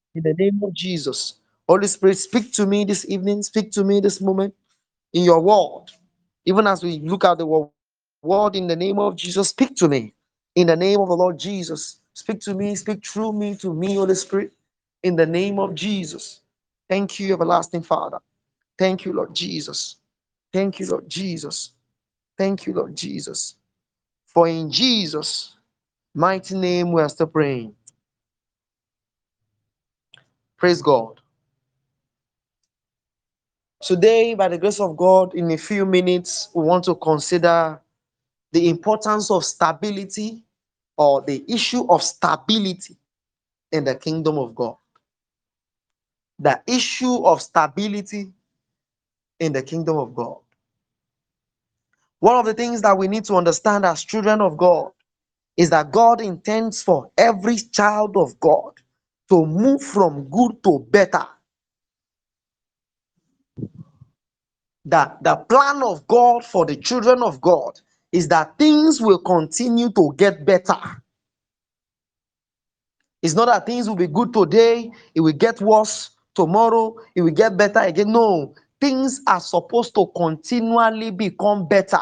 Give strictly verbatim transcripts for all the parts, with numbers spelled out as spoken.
In the name of Jesus. Holy Spirit, speak to me this evening, speak to me this moment in your word. Even as we look at the word in the name of Jesus, speak to me. In the name of the Lord Jesus, speak to me, speak through me to me, Holy Spirit. In the name of Jesus. Thank you, everlasting Father. Thank you, Lord Jesus. Thank you, Lord Jesus. Thank you, Lord Jesus. For in Jesus' mighty name we are still praying. Praise God. Today, by the grace of God, in a few minutes, we want to consider the importance of stability or the issue of stability in the kingdom of God. The issue of stability in the kingdom of God. One of the things that we need to understand as children of God is that God intends for every child of God to move from good to better. That the plan of God for the children of God is that things will continue to get better. It's not that things will be good today, it will get worse tomorrow, it will get better again. No, things are supposed to continually become better.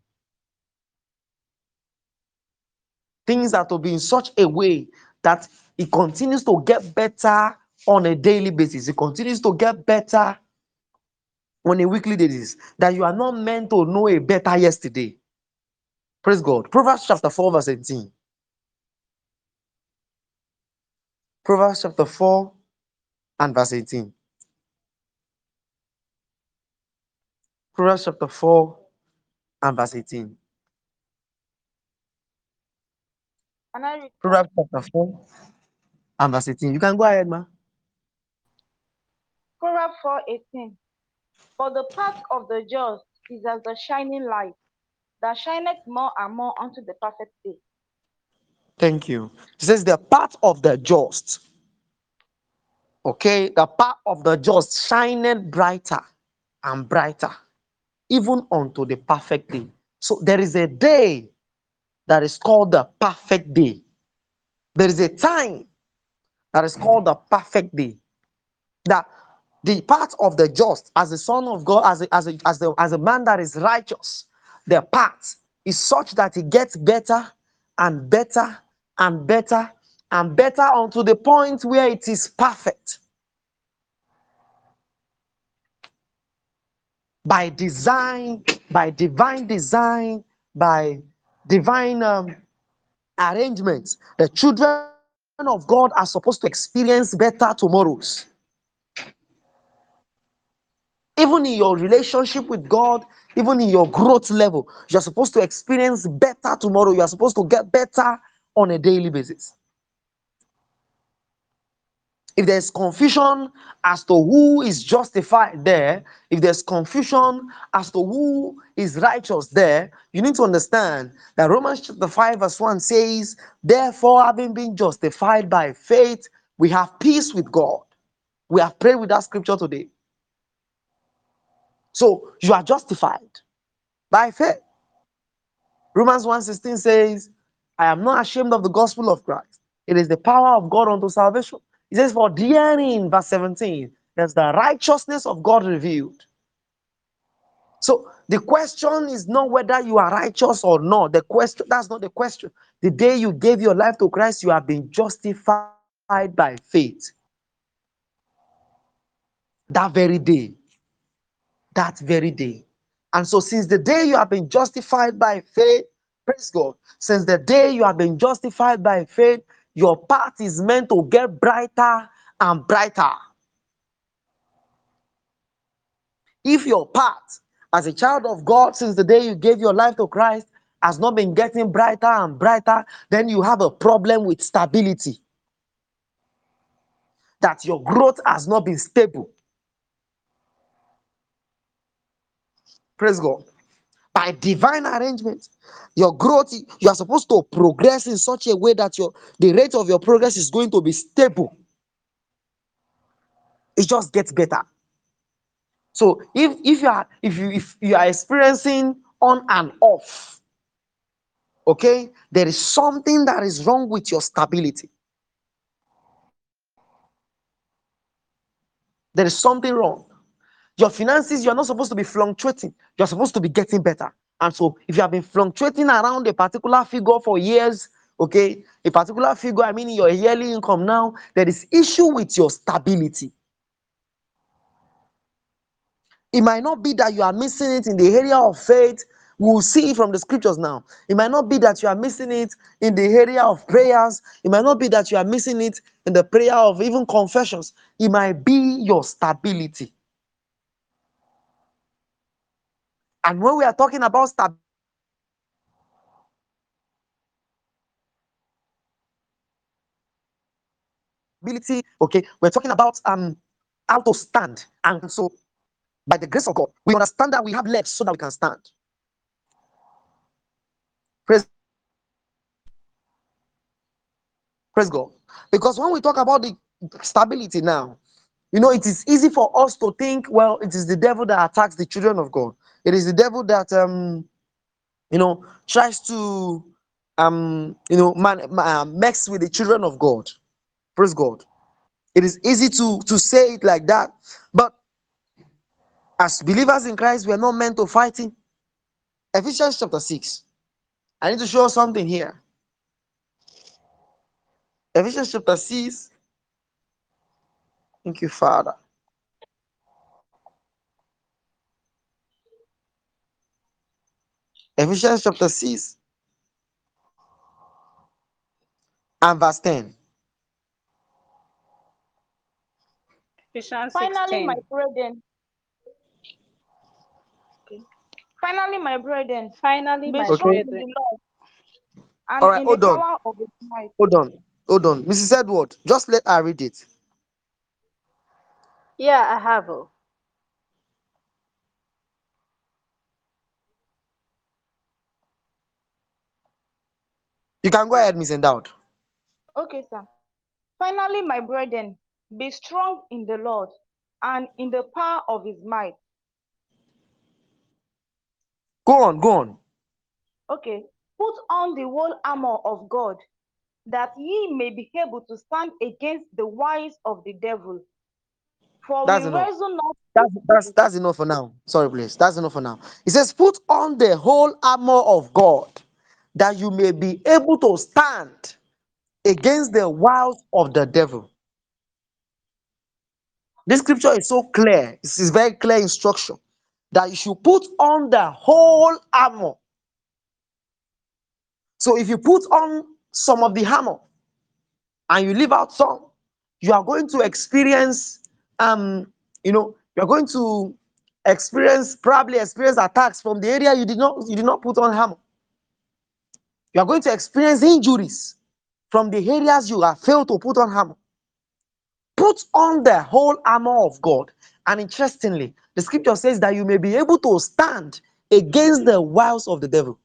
Things are to be in such a way that it continues to get better on a daily basis. It continues to get better on a weekly basis. That you are not meant to know a better yesterday. Praise God. Proverbs chapter four, verse eighteen. Proverbs chapter four and verse eighteen. Proverbs chapter four and verse eighteen. Can I read that? Proverbs chapter four and verse eighteen. You can go ahead, ma. Proverbs four eighteen. For the path of the just is as the shining light, that shineth more and more unto the perfect day. Thank you. It says the path of the just. Okay, the path of the just shineth brighter and brighter, even unto the perfect day. So there is a day that is called the perfect day. There is a time that is called the perfect day. That the path of the just, as a son of God, as a, as a, as a, as a man that is righteous, the path is such that it gets better and better and better and better unto the point where it is perfect by design, by divine design, by divine um, arrangements. The children of God are supposed to experience better tomorrows. Even in your relationship with God, even in your growth level, you're supposed to experience better tomorrow. You're supposed to get better on a daily basis. If there's confusion as to who is justified there, if there's confusion as to who is righteous there, you need to understand that Romans chapter five, verse one says, therefore, having been justified by faith, we have peace with God. We have prayed with that scripture today. So you are justified by faith. Romans one sixteen says, I am not ashamed of the gospel of Christ. It is the power of God unto salvation. It says, for therein, verse seventeen, there's the righteousness of God revealed. So the question is not whether you are righteous or not. The question, that's not the question. The day you gave your life to Christ, you have been justified by faith. That very day. That very day. And so since the day you have been justified by faith, praise God, since the day you have been justified by faith, your path is meant to get brighter and brighter. If your path as a child of God, since the day you gave your life to Christ, has not been getting brighter and brighter, then you have a problem with stability. That your growth has not been stable. Praise God. By divine arrangement, your growth, you are supposed to progress in such a way that your the rate of your progress is going to be stable. It just gets better. So if if you are if you if you are experiencing on and off, okay, there is something that is wrong with your stability. There is something wrong. Your finances, you're not supposed to be fluctuating. You're supposed to be getting better. And so, if you have been fluctuating around a particular figure for years, okay, a particular figure, I mean, your yearly income now, there is issue with your stability. It might not be that you are missing it in the area of faith. We'll see it from the scriptures now. It might not be that you are missing it in the area of prayers. It might not be that you are missing it in the prayer of even confessions. It might be your stability. And when we are talking about stability, okay, we're talking about um how to stand. And so, by the grace of God, we understand that we have legs so that we can stand. Praise, praise God. Because when we talk about the stability now, you know, it is easy for us to think, well, it is the devil that attacks the children of God. It is the devil that um, you know, tries to um, you know, man, uh, mix with the children of God. Praise God. It is easy to to say it like that, but as believers in Christ, we are not meant to fight him. Ephesians chapter six. I need to show something here. Ephesians chapter six. Thank you, Father. Ephesians chapter six and verse ten. Ephesians Finally, my sixteen. brethren, okay. Finally, my brethren, Finally, be my strong Okay. in brethren. the Lord All and right, in the hold on. power of his might. Hold on. Hold on. Missus Edward, just let her read it. Yeah, I have. Oh. You can go ahead, Miss Endowed. Okay, sir. Finally, my brethren, be strong in the Lord and in the power of his might. Go on, go on. Okay. Put on the whole armor of God, that ye may be able to stand against the wiles of the devil. For we That's enough. wrestle not. That's that's that's enough for now. Sorry, please. That's enough for now. It says, put on the whole armor of God, that you may be able to stand against the wiles of the devil. This scripture is so clear. This is very clear instruction that you should put on the whole armor. So if you put on some of the armor and you leave out some, you are going to experience um you know you're going to experience probably experience attacks from the area you did not you did not put on armor. You are going to experience injuries from the areas you have failed to put on armor. Put on the whole armor of God. And interestingly, the scripture says that you may be able to stand against the wiles of the devil.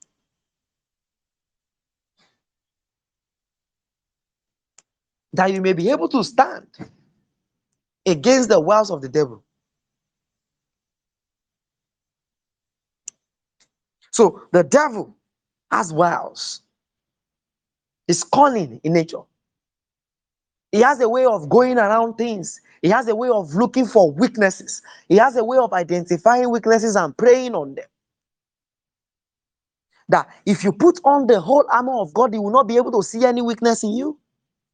That you may be able to stand against the wiles of the devil. So the devil has wiles. He's cunning in nature. He has a way of going around things. He has a way of looking for weaknesses. He has a way of identifying weaknesses and preying on them. That if you put on the whole armor of God, he will not be able to see any weakness in you.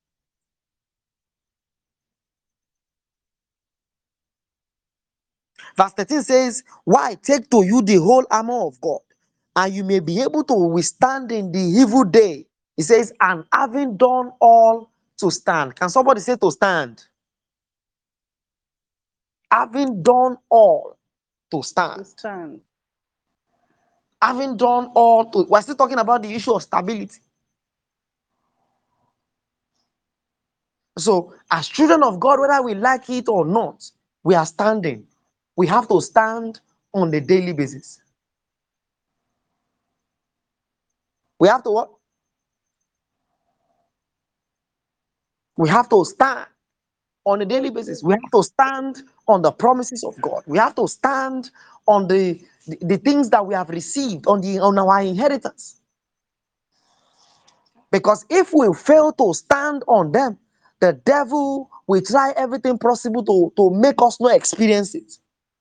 Verse thirteen says, why take to you the whole armor of God, and you may be able to withstand in the evil day. He says, and having done all to stand. Can somebody say to stand? Having done all to stand. To stand. Having done all to, we're still talking about the issue of stability. So, as children of God, whether we like it or not, we are standing. We have to stand on a daily basis. We have to what? We have to stand on a daily basis. We have to stand on the promises of God. We have to stand on the, the, the things that we have received, on the on our inheritance. Because if we fail to stand on them, the devil will try everything possible to, to make us not experience it.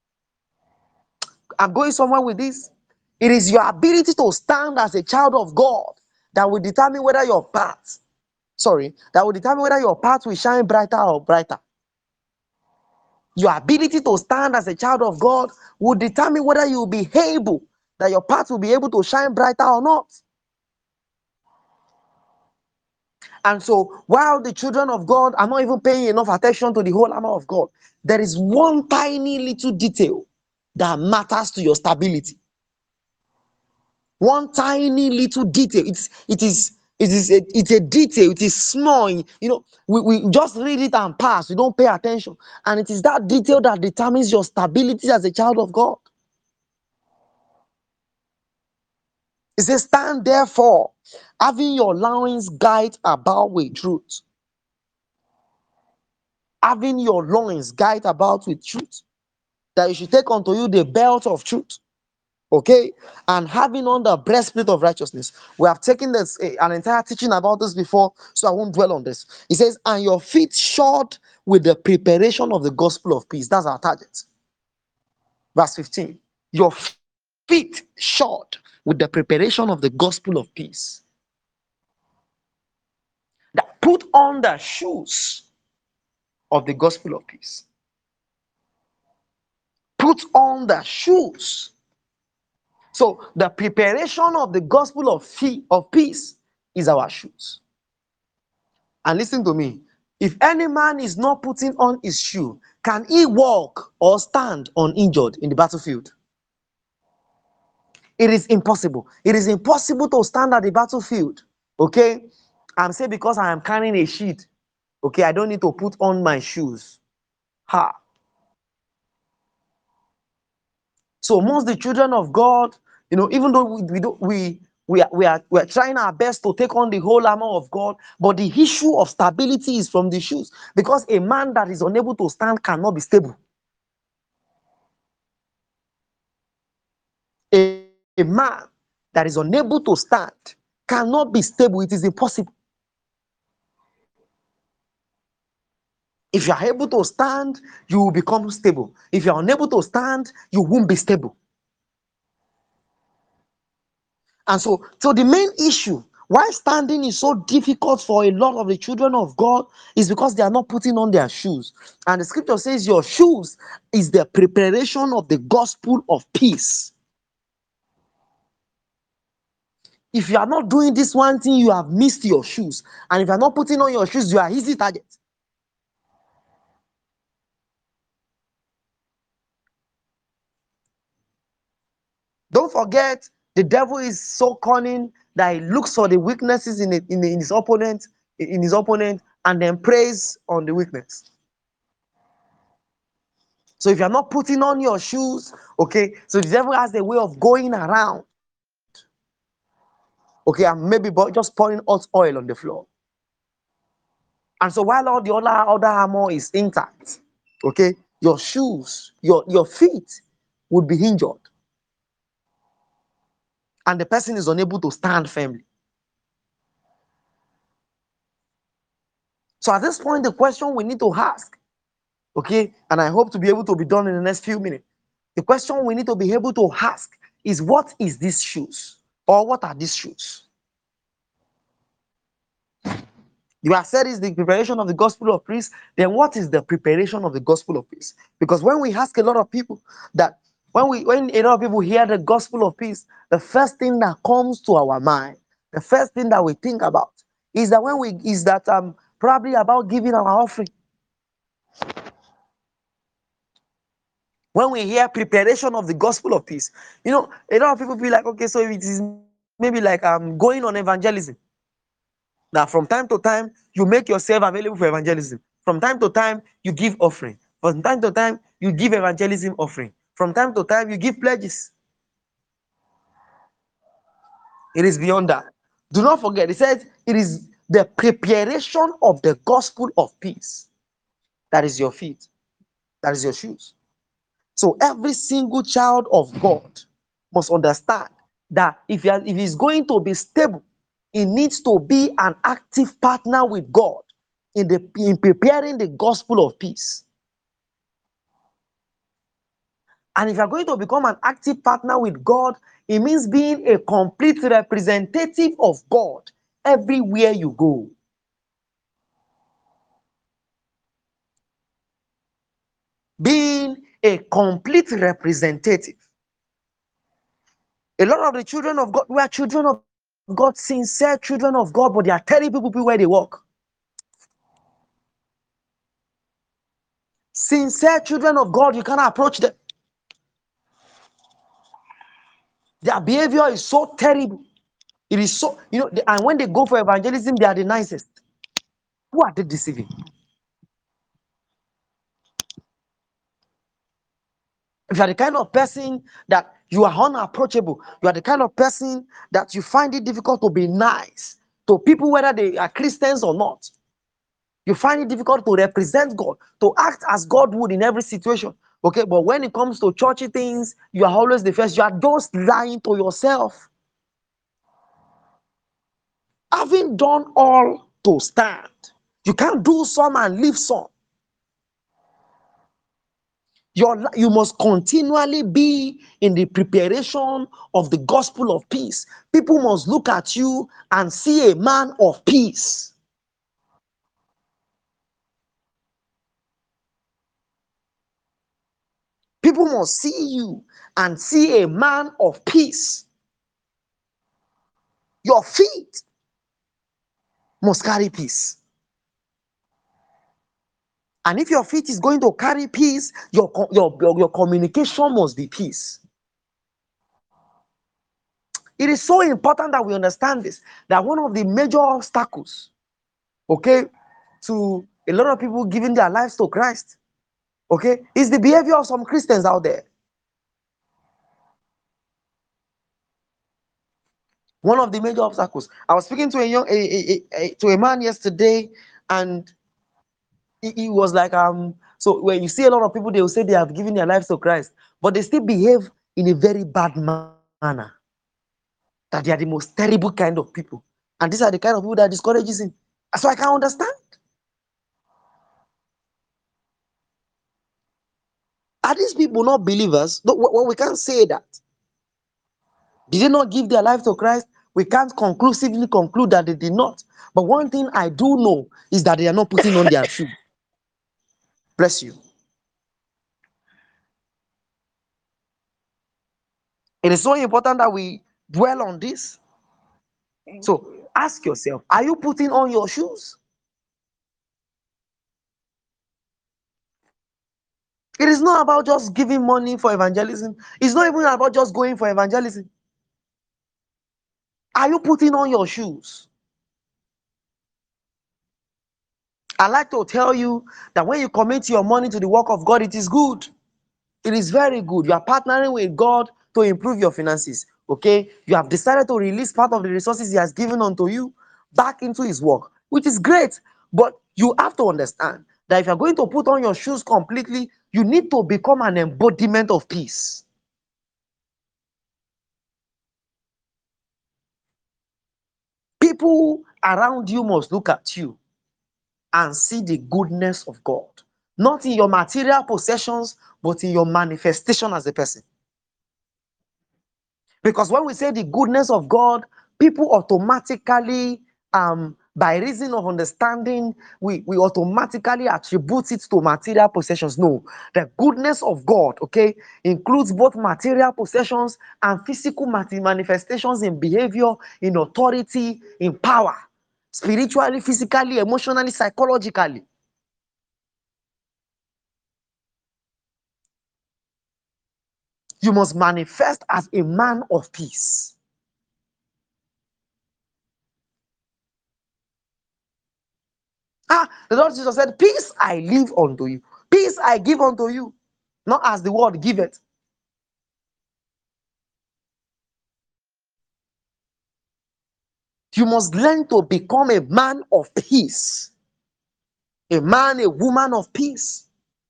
I'm going somewhere with this. It is your ability to stand as a child of God that will determine whether your path, sorry, that will determine whether your path will shine brighter or brighter. Your ability to stand as a child of God will determine whether you will be able, that your path will be able to shine brighter or not. And so, while the children of God are not even paying enough attention to the whole armor of God, there is one tiny little detail that matters to your stability. One tiny little detail. It's it is it is a, it's a detail. It is small. You know, we, we just read it and pass. We don't pay attention, and it is that detail that determines your stability as a child of God. It says, "Stand therefore, having your loins girt about with truth." Having your loins girt about with truth, that you should take unto you the belt of truth. Okay, and having on the breastplate of righteousness. We have taken this eh, an entire teaching about this before, so I won't dwell on this. It says, and your feet shod with the preparation of the gospel of peace. That's our target. Verse fifteen. Your feet shod with the preparation of the gospel of peace. That put on the shoes of the gospel of peace. Put on the shoes. So the preparation of the gospel of, fee, of peace is our shoes. And listen to me. If any man is not putting on his shoe, can he walk or stand uninjured in the battlefield? It is impossible. It is impossible to stand at the battlefield. Okay? I'm saying because I am carrying a shield. Okay, I don't need to put on my shoes. Ha. So most the children of God, you know, even though we, we don't we we are, we are we are trying our best to take on the whole armor of God, but the issue of stability is from the shoes, because a man that is unable to stand cannot be stable. A, a man that is unable to stand cannot be stable. It is impossible. If you are able to stand, you will become stable. If you are unable to stand, you won't be stable. And so, so the main issue why standing is so difficult for a lot of the children of God is because they are not putting on their shoes. And the scripture says your shoes is the preparation of the gospel of peace. If you are not doing this one thing, you have missed your shoes. And if you are not putting on your shoes, you are easy target. Don't forget, the devil is so cunning that he looks for the weaknesses in, it, in, in his opponent, in his opponent, and then preys on the weakness. So if you're not putting on your shoes, okay, so the devil has a way of going around, okay, and maybe just pouring hot oil on the floor. And so while all the other, other armor is intact, okay, your shoes, your, your feet would be injured. And the person is unable to stand firmly. So at this point, the question we need to ask, okay, and I hope to be able to be done in the next few minutes. The question we need to be able to ask is, what is these shoes? Or what are these shoes? You have said is the preparation of the gospel of peace. Then what is the preparation of the gospel of peace? Because when we ask a lot of people that, when we when a lot of people hear the gospel of peace, the first thing that comes to our mind, the first thing that we think about is that when we is that um probably about giving our offering. When we hear preparation of the gospel of peace, you know, a lot of people feel like, okay, so it is maybe like um going on evangelism. Now, from time to time, you make yourself available for evangelism. From time to time, you give offering. From time to time, you give evangelism offering. From time to time, you give pledges. It is beyond that. Do not forget, it says it is the preparation of the gospel of peace. That is your feet. That is your shoes. So every single child of God must understand that if he, if he's going to be stable, he needs to be an active partner with God in the in preparing the gospel of peace. And if you're going to become an active partner with God, it means being a complete representative of God everywhere you go. Being a complete representative. A lot of the children of God, we are children of God, sincere children of God, but they are terrible people where they walk. Sincere children of God, you cannot approach them. Their behavior is so terrible. It is so, you know, and when they go for evangelism, they are the nicest. Who are they deceiving? If you are the kind of person that you are unapproachable, you are the kind of person that you find it difficult to be nice to people, whether they are Christians or not. You find it difficult to represent God, to act as God would in every situation. Okay, but when it comes to churchy things, you are always the first. You are just lying to yourself. Having done all to stand, you can't do some and leave some. Your, you must continually be in the preparation of the gospel of peace. People must look at you and see a man of peace. People must see you and see a man of peace. Your feet must carry peace. And if your feet is going to carry peace, your, your, your, your communication must be peace. It is so important that we understand this, that one of the major obstacles, okay, to a lot of people giving their lives to Christ, okay, is the behavior of some Christians out there. One of the major obstacles. I was speaking to a young, a, a, a, to a man yesterday, and he, he was like, um, so when you see a lot of people, they will say they have given their lives to Christ, but they still behave in a very bad manner. That they are the most terrible kind of people, and these are the kind of people that discourages him. So I can understand. Are these people not believers? No, well, we can't say that. Did they not give their life to Christ? We can't conclusively conclude that they did not. But one thing I do know is that they are not putting on their shoe. Bless you. It is so important that we dwell on this. Thank So you. ask yourself, are you putting on your shoes? It is not about just giving money for evangelism. It's not even about just going for evangelism. Are you putting on your shoes? I like to tell you that when you commit your money to the work of God, it is good. It is very good. You are partnering with God to improve your finances. Okay? You have decided to release part of the resources He has given unto you back into His work, which is great. But you have to understand that if you're going to put on your shoes completely, you need to become an embodiment of peace. People around you must look at you and see the goodness of God, not in your material possessions, but in your manifestation as a person. Because when we say the goodness of God, people automatically, um, by reason of understanding, we, we automatically attribute it to material possessions. No, the goodness of God, okay, includes both material possessions and physical manifestations in behavior, in authority, in power, spiritually, physically, emotionally, psychologically. You must manifest as a man of peace. Ah, the Lord Jesus said, peace I leave unto you. Peace I give unto you. Not as the world giveth. You must learn to become a man of peace. A man, a woman of peace.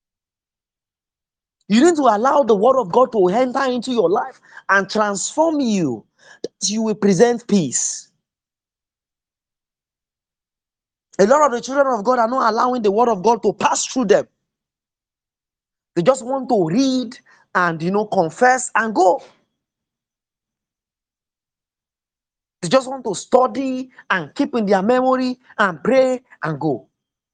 You need to allow the word of God to enter into your life and transform you, that you will present peace. A lot of the children of God are not allowing the word of God to pass through them. They just want to read and, you know, confess and go. They just want to study and keep in their memory and pray and go.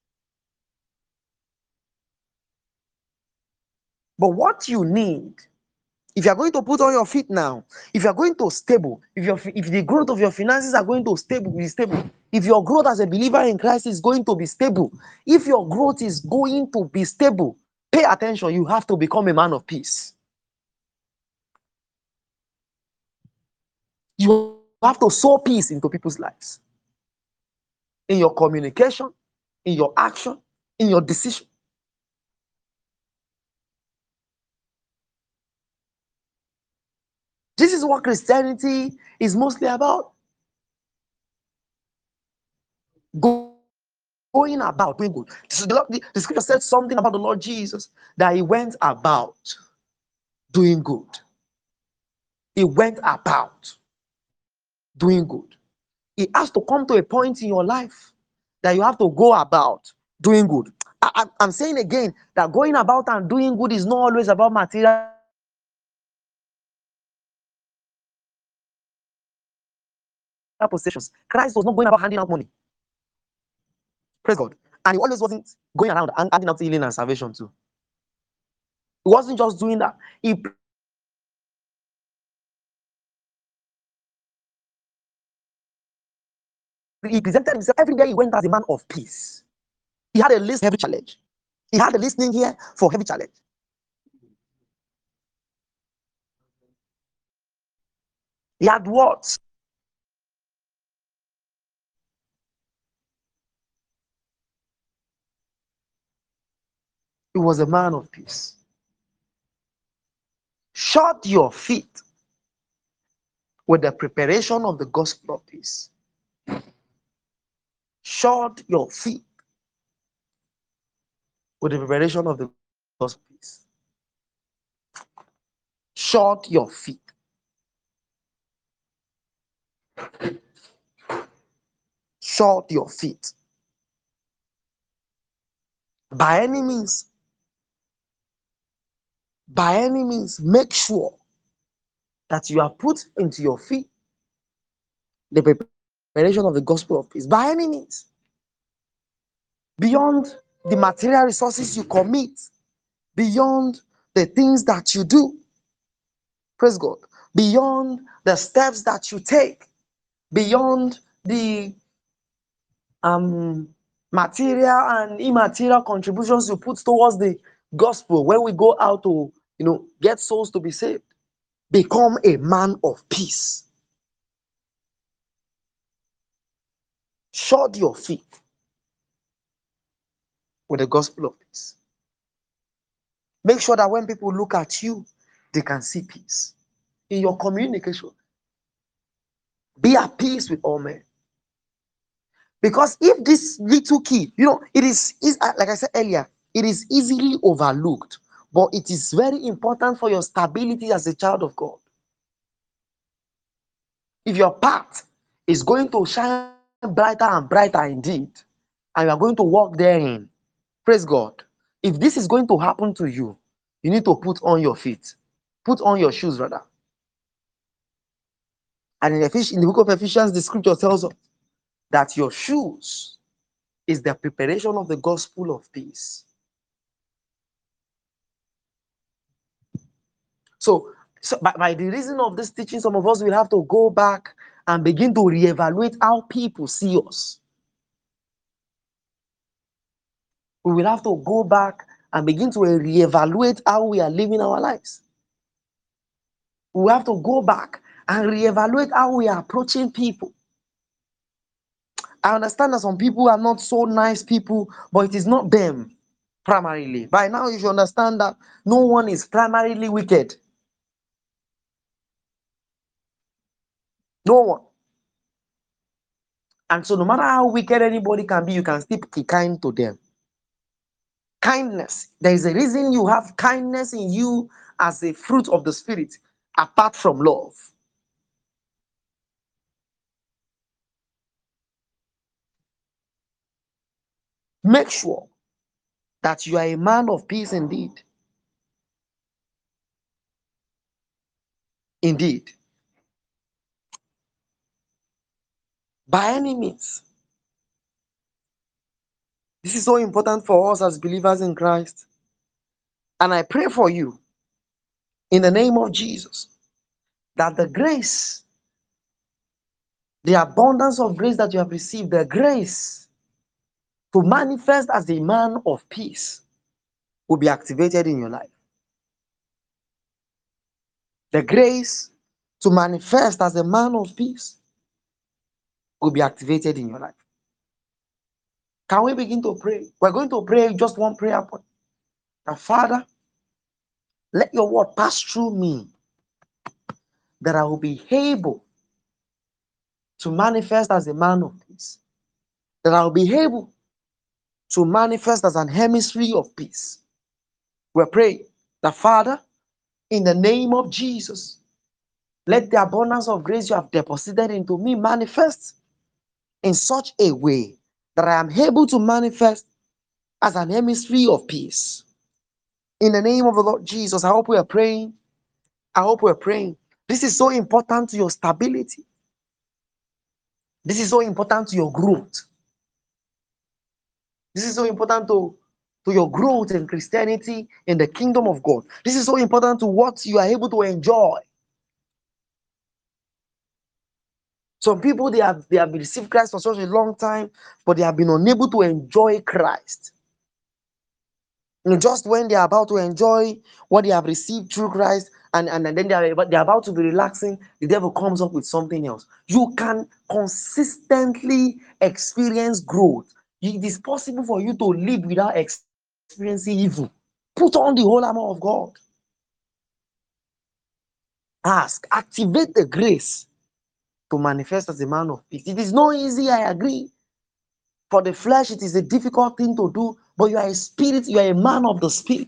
But what you need, if you are going to put on your feet now, if you are going to stable, if your if the growth of your finances are going to stable, be stable, if your growth as a believer in Christ is going to be stable, if your growth is going to be stable, pay attention. You have to become a man of peace. You have to sow peace into people's lives, in your communication, in your action, in your decision. This is what Christianity is mostly about. Go Going about doing good. So the, the, the scripture said something about the Lord Jesus, that he went about doing good. He went about doing good. It has to come to a point in your life that you have to go about doing good. I, I, I'm saying again that going about and doing good is not always about material possessions. Christ was not going about handing out money. Praise God. And he always wasn't going around and handing out healing and salvation too. He wasn't just doing that. He He presented himself every day. He went as a man of peace. He had a list heavy challenge. He had a listening here for heavy challenge. He had words. He was a man of peace. Shod your feet with the preparation of the gospel of peace. Shod your feet with the preparation of the gospel of peace. Shod your feet. Shod your feet. By any means, by any means, make sure that you have put into your feet the preparation of the gospel of peace. By any means. Beyond the material resources you commit, beyond the things that you do, praise God, beyond the steps that you take, beyond the um, material and immaterial contributions you put towards the gospel when we go out to, you know, get souls to be saved. Become a man of peace. Shod your feet with the gospel of peace. Make sure that when people look at you, they can see peace. In your communication, be at peace with all men. Because if this little key, you know, it is, is like I said earlier, it is easily overlooked, but it is very important for your stability as a child of God. If your path is going to shine brighter and brighter indeed, and you are going to walk therein, praise God. If this is going to happen to you, you need to put on your feet, put on your shoes rather. And in, Ephes- in the book of Ephesians, the scripture tells us that your shoes is the preparation of the gospel of peace. So, so by, by the reason of this teaching, some of us will have to go back and begin to reevaluate how people see us. We will have to go back and begin to reevaluate how we are living our lives. We have to go back and reevaluate how we are approaching people. I understand that some people are not so nice people, but it is not them primarily. By now, you should understand that no one is primarily wicked. No one. And so, no matter how wicked anybody can be, you can still be kind to them. Kindness. There is a reason you have kindness in you as a fruit of the Spirit, apart from love. Make sure that you are a man of peace indeed. Indeed. By any means. This is so important for us as believers in Christ. And I pray for you in the name of Jesus that the grace, the abundance of grace that you have received, the grace to manifest as a man of peace will be activated in your life. The grace to manifest as a man of peace will be activated in your life. Can we begin to pray? We're going to pray just one prayer point. Now, Father, let your word pass through me that I will be able to manifest as a man of peace. That I will be able to manifest as an hemisphere of peace. We pray that, Father, in the name of Jesus, let the abundance of grace you have deposited into me manifest in such a way that I am able to manifest as an hemisphere of peace. In the name of the Lord Jesus, I hope we are praying. I hope we're praying. This is so important to your stability. This is so important to your growth. This is so important to, to your growth in Christianity, in the kingdom of God. This is so important to what you are able to enjoy. Some people, they have, they have received Christ for such a long time, but they have been unable to enjoy Christ. And just when they are about to enjoy what they have received through Christ, and, and, and then they are, they are about to be relaxing, the devil comes up with something else. You can consistently experience growth. It is possible for you to live without experiencing evil. Put on the whole armor of God. Ask, activate the grace to manifest as a man of peace. It is not easy, I agree. For the flesh, it is a difficult thing to do, but you are a spirit, you are a man of the spirit.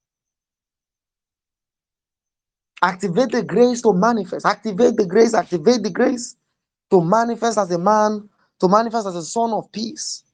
Activate the grace to manifest. Activate the grace, activate the grace to manifest as a man, to manifest as a son of peace.